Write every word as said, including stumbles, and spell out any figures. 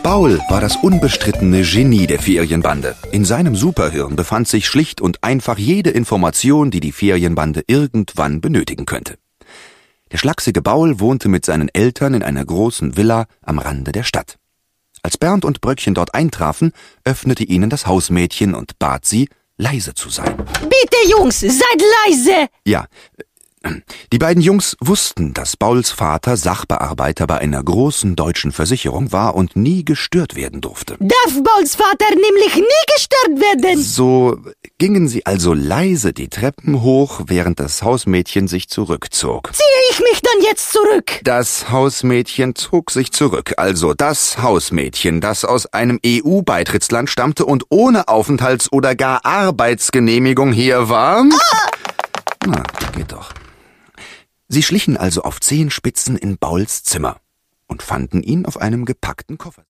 Baul war das unbestrittene Genie der Ferienbande. In seinem Superhirn befand sich schlicht und einfach jede Information, die die Ferienbande irgendwann benötigen könnte. Der schlachsige Baul wohnte mit seinen Eltern in einer großen Villa am Rande der Stadt. Als Bernd und Bröckchen dort eintrafen, öffnete ihnen das Hausmädchen und bat sie, leise zu sein. Bitte, Jungs, seid leise! Ja, die beiden Jungs wussten, dass Bauls Vater Sachbearbeiter bei einer großen deutschen Versicherung war und nie gestört werden durfte. Darf Bauls Vater nämlich nie gestört werden? So gingen sie also leise die Treppen hoch, während das Hausmädchen sich zurückzog. Ziehe ich mich dann jetzt zurück? Das Hausmädchen zog sich zurück, also das Hausmädchen, das aus einem E U-Beitrittsland stammte und ohne Aufenthalts- oder gar Arbeitsgenehmigung hier war. Ah! Na, geht doch. Sie schlichen also auf Zehenspitzen in Bauls Zimmer und fanden ihn auf einem gepackten Koffer.